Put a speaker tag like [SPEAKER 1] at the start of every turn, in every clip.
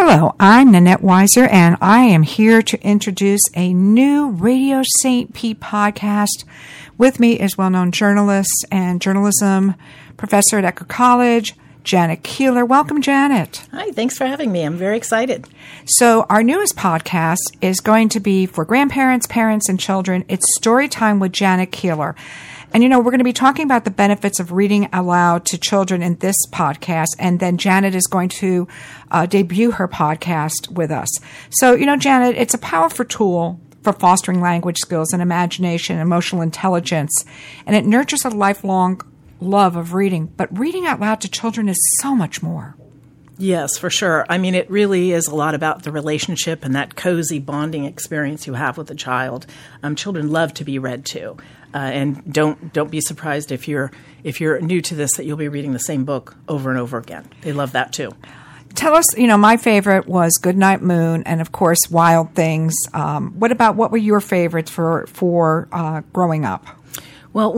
[SPEAKER 1] Hello, I'm Nanette Weiser, and I am here to introduce a new Radio St. Pete podcast. With me is well-known journalist and journalism professor at Echo College, Janet Keeler. Welcome, Janet.
[SPEAKER 2] Hi, thanks for having me. I'm very excited.
[SPEAKER 1] So our newest podcast is going to be for grandparents, parents, and children. It's Storytime with Janet Keeler. And, we're going to be talking about the benefits of reading aloud to children in this podcast. And then Janet is going to debut her podcast with us. So, Janet, it's a powerful tool for fostering language skills and imagination and emotional intelligence. And it nurtures a lifelong love of reading. But reading out loud to children is so much more.
[SPEAKER 2] Yes, for sure. I mean, it really is a lot about the relationship and that cozy bonding experience you have with a child. Children love to be read to. And don't be surprised if you're new to this that you'll be reading the same book over and over again. They love that too.
[SPEAKER 1] Tell us, my favorite was Goodnight Moon and, of course, Wild Things. What were your favorites for growing up?
[SPEAKER 2] Well,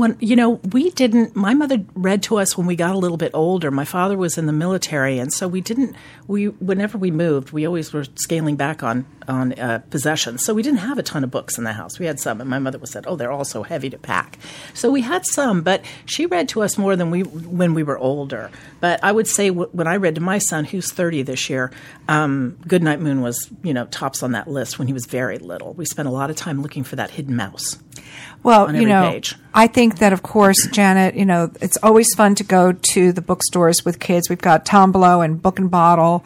[SPEAKER 2] my mother read to us when we got a little bit older. My father was in the military, and so whenever we moved, we always were scaling back on possessions. So we didn't have a ton of books in the house. We had some, and my mother said, they're all so heavy to pack. So we had some, but she read to us more than when we were older. But I would say when I read to my son, who's 30 this year, Goodnight Moon was, tops on that list when he was very little. We spent a lot of time looking for that hidden mouse.
[SPEAKER 1] Well,
[SPEAKER 2] on every page.
[SPEAKER 1] I think that, of course, Janet, it's always fun to go to the bookstores with kids. We've got Tom Below and Book and Bottle,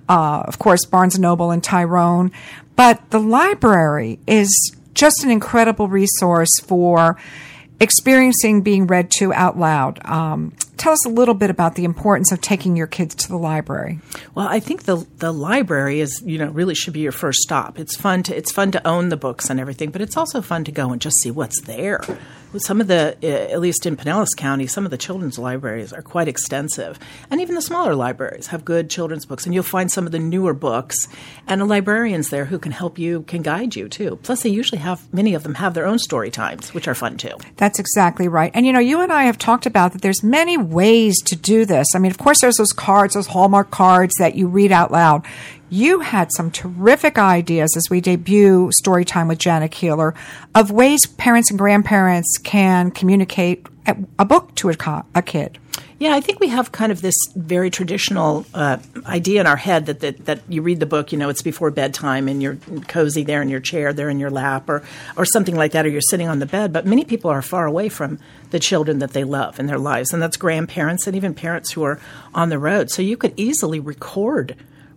[SPEAKER 1] of course, Barnes & Noble and Tyrone. But the library is just an incredible resource for experiencing being read to out loud. Tell us a little bit about the importance of taking your kids to the library.
[SPEAKER 2] Well, I think the library is, really should be your first stop. It's fun to own the books and everything, but it's also fun to go and just see what's there. Some of the, at least in Pinellas County, some of the children's libraries are quite extensive. And even the smaller libraries have good children's books. And you'll find some of the newer books and the librarians there who can help you, can guide you too. Plus, they usually many of them have their own story times, which are fun too.
[SPEAKER 1] That's exactly right. And, you and I have talked about that there's many ways to do this. I mean, of course, there's those cards, those Hallmark cards that you read out loud. You had some terrific ideas as we debut Storytime with Janet Keeler of ways parents and grandparents can communicate a book to a kid.
[SPEAKER 2] Yeah, I think we have kind of this very traditional idea in our head that you read the book, it's before bedtime and you're cozy there in your chair, there in your lap or something like that, or you're sitting on the bed. But many people are far away from the children that they love in their lives, and that's grandparents and even parents who are on the road. So you could easily record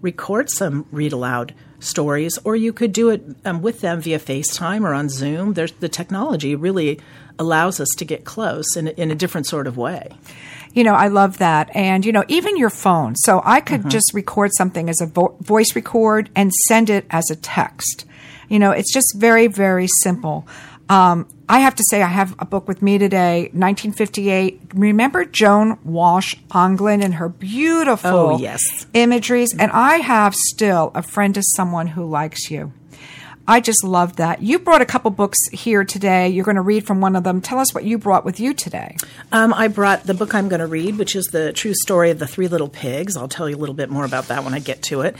[SPEAKER 2] some read-aloud stories, or you could do it with them via FaceTime or on Zoom. The technology really allows us to get close in a different sort of way.
[SPEAKER 1] I love that. And, even your phone. So I could just record something as a voice record and send it as a text. It's just very, very simple. I have to say I have a book with me today, 1958. Remember Joan Walsh Anglin and her beautiful imageries? And I have still A Friend is Someone Who Likes You. I just love that. You brought a couple books here today. You're going to read from one of them. Tell us what you brought with you today. I brought the book I'm going to read, which is The True Story of the Three Little Pigs. I'll tell you a little bit more about that when I get to it.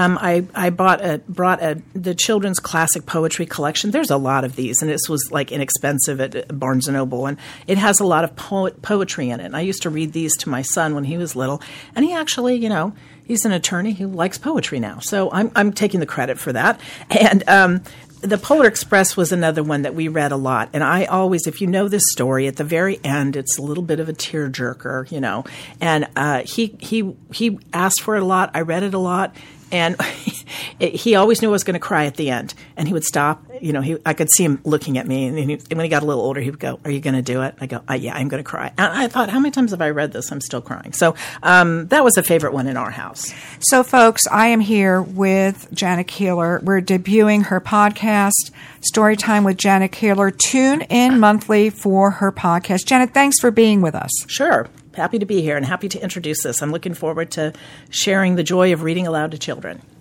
[SPEAKER 1] I brought the children's classic poetry collection. There's a lot of these, and this was inexpensive at Barnes & Noble, and it has a lot of poetry in it. And I used to read these to my son when he was little, and he actually, he's an attorney who likes poetry now. So I'm taking the credit for that. And the Polar Express was another one that we read a lot. And I always, if you know this story, at the very end, it's a little bit of a tearjerker, And he asked for it a lot. I read it a lot. And he always knew I was going to cry at the end. And he would stop. I could see him looking at me. And when he got a little older, he would go, "Are you going to do it?" I go, "Yeah, I'm going to cry." And I thought, how many times have I read this? I'm still crying. So that was a favorite one in our house. So, folks, I am here with Janet Keeler. We're debuting her podcast, Storytime with Janet Keeler. Tune in monthly for her podcast. Janet, thanks for being with us.
[SPEAKER 2] Sure. Happy to be here and happy to introduce this. I'm looking forward to sharing the joy of reading aloud to children.